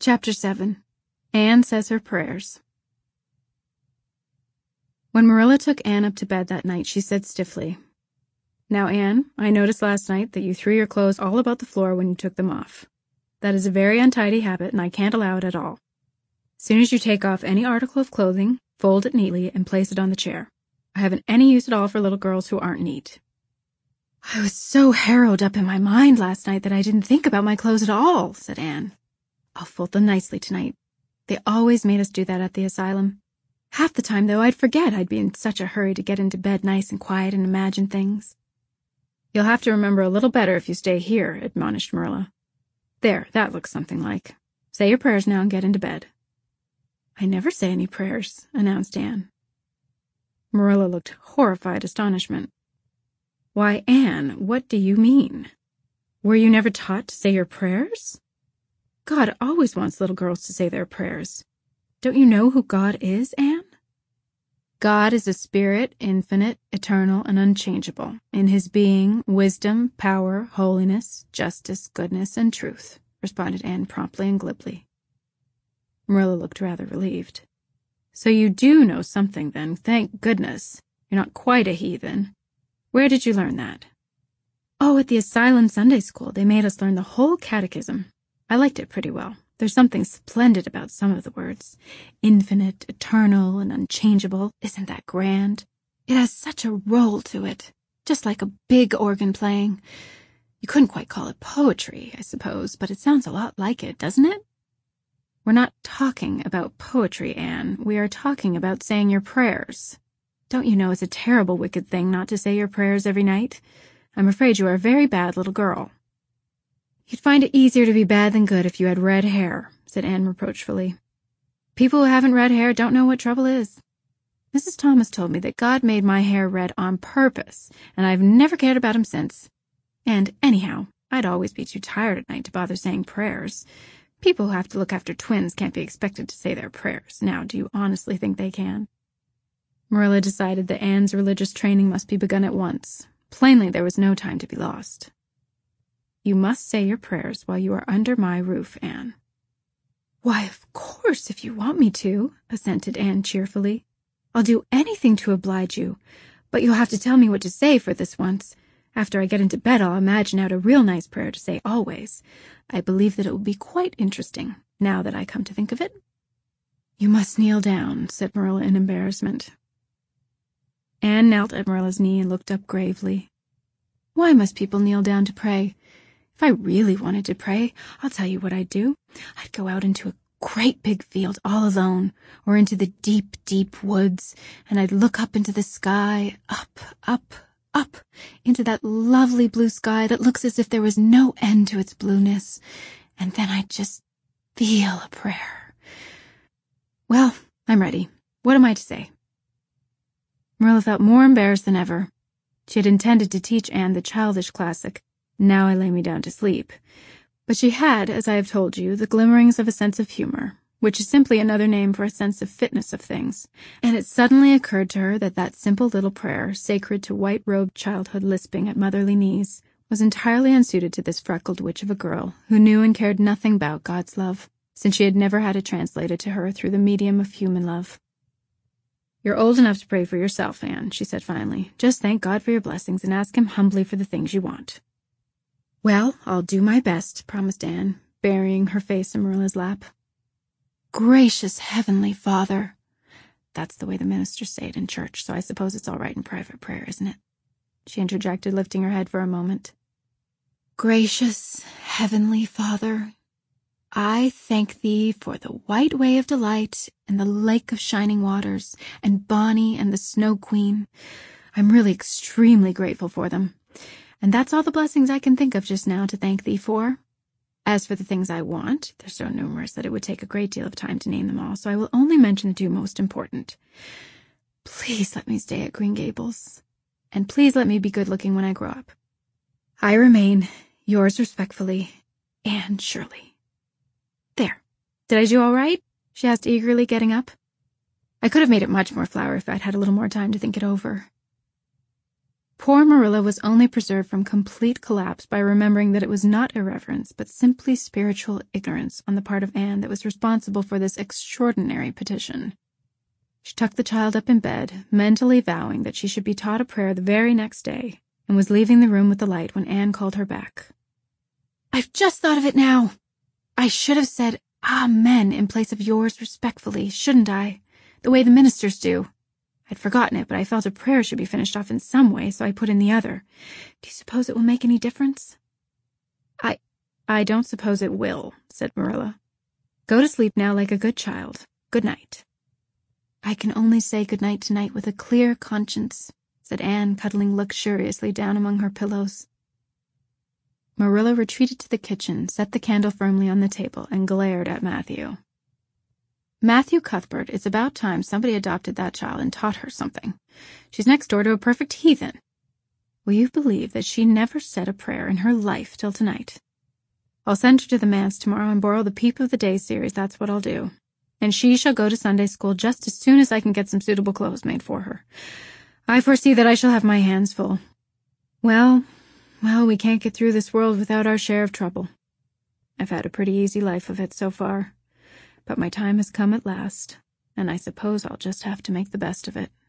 Chapter 7. Anne Says Her Prayers. When Marilla took Anne up to bed that night, she said stiffly, "Now, Anne, I noticed last night that you threw your clothes all about the floor when you took them off. That is a very untidy habit, and I can't allow it at all. As soon as you take off any article of clothing, fold it neatly and place it on the chair. I haven't any use at all for little girls who aren't neat." "I was so harrowed up in my mind last night that I didn't think about my clothes at all," said Anne. "I'll fold them nicely tonight. They always made us do that at the asylum. Half the time, though, I'd forget I'd be in such a hurry to get into bed nice and quiet and imagine things." "You'll have to remember a little better if you stay here," admonished Marilla. "There, that looks something like. Say your prayers now and get into bed." "I never say any prayers," announced Anne. Marilla looked horrified astonishment. "Why, Anne, what do you mean? Were you never taught to say your prayers? God always wants little girls to say their prayers. Don't you know who God is, Anne? God is a spirit, infinite, eternal, and unchangeable, in his being, wisdom, power, holiness, justice, goodness, and truth," responded Anne promptly and glibly. Marilla looked rather relieved. "So you do know something, then. Thank goodness. You're not quite a heathen. Where did you learn that?" "Oh, at the asylum Sunday school. They made us learn the whole catechism. I liked it pretty well. There's something splendid about some of the words. Infinite, eternal, and unchangeable. Isn't that grand? It has such a roll to it, just like a big organ playing. You couldn't quite call it poetry, I suppose, but it sounds a lot like it, doesn't it?" "We're not talking about poetry, Anne. We are talking about saying your prayers. Don't you know it's a terrible wicked thing not to say your prayers every night? I'm afraid you are a very bad little girl." "You'd find it easier to be bad than good if you had red hair," said Anne reproachfully. "People who haven't red hair don't know what trouble is. Mrs. Thomas told me that God made my hair red on purpose, and I've never cared about him since. And anyhow, I'd always be too tired at night to bother saying prayers. People who have to look after twins can't be expected to say their prayers. Now, do you honestly think they can?" Marilla decided that Anne's religious training must be begun at once. Plainly, there was no time to be lost. "You must say your prayers while you are under my roof, Anne." "Why, of course, if you want me to," assented Anne cheerfully. "I'll do anything to oblige you, but you'll have to tell me what to say for this once. After I get into bed, I'll imagine out a real nice prayer to say always. I believe that it will be quite interesting, now that I come to think of it." "You must kneel down," said Marilla in embarrassment. Anne knelt at Marilla's knee and looked up gravely. "Why must people kneel down to pray? If I really wanted to pray, I'll tell you what I'd do. I'd go out into a great big field all alone, or into the deep, deep woods, and I'd look up into the sky, up, up, up, into that lovely blue sky that looks as if there was no end to its blueness, and then I'd just feel a prayer. Well, I'm ready. What am I to say?" Marilla felt more embarrassed than ever. She had intended to teach Anne the childish classic, "Now I lay me down to sleep," but she had, as I have told you, the glimmerings of a sense of humor, which is simply another name for a sense of fitness of things, and it suddenly occurred to her that that simple little prayer, sacred to white-robed childhood lisping at motherly knees, was entirely unsuited to this freckled witch of a girl who knew and cared nothing about God's love, since she had never had it translated to her through the medium of human love. "You're old enough to pray for yourself, Anne," she said finally. "Just thank God for your blessings and ask him humbly for the things you want." "Well, I'll do my best," promised Anne, burying her face in Marilla's lap. "Gracious Heavenly Father." That's the way the ministers say it in church, so I suppose it's all right in private prayer, isn't it? She interjected, lifting her head for a moment. "Gracious Heavenly Father, I thank thee for the white way of delight and the lake of shining waters and Bonnie and the Snow Queen. I'm really extremely grateful for them. And that's all the blessings I can think of just now to thank thee for. As for the things I want, they're so numerous that it would take a great deal of time to name them all, so I will only mention the two most important. Please let me stay at Green Gables, and please let me be good-looking when I grow up. I remain, yours respectfully, Anne Shirley." "There. Did I do all right?" she asked eagerly, getting up. "I could have made it much more flowery if I'd had a little more time to think it over." Poor Marilla was only preserved from complete collapse by remembering that it was not irreverence, but simply spiritual ignorance on the part of Anne that was responsible for this extraordinary petition. She tucked the child up in bed, mentally vowing that she should be taught a prayer the very next day, and was leaving the room with the light when Anne called her back. "I've just thought of it now. I should have said Amen in place of yours respectfully, shouldn't I? The way the ministers do. I'd forgotten it, but I felt a prayer should be finished off in some way, so I put in the other. Do you suppose it will make any difference?" I don't suppose it will," said Marilla. "Go to sleep now like a good child. Good night." "I can only say good night tonight with a clear conscience," said Anne, cuddling luxuriously down among her pillows. Marilla retreated to the kitchen, set the candle firmly on the table, and glared at Matthew. "Matthew Cuthbert, it's about time somebody adopted that child and taught her something. She's next door to a perfect heathen. Will you believe that she never said a prayer in her life till tonight? I'll send her to the manse tomorrow and borrow the Peep of the Day series, that's what I'll do. And she shall go to Sunday school just as soon as I can get some suitable clothes made for her. I foresee that I shall have my hands full. Well, we can't get through this world without our share of trouble. I've had a pretty easy life of it so far, but my time has come at last, and I suppose I'll just have to make the best of it."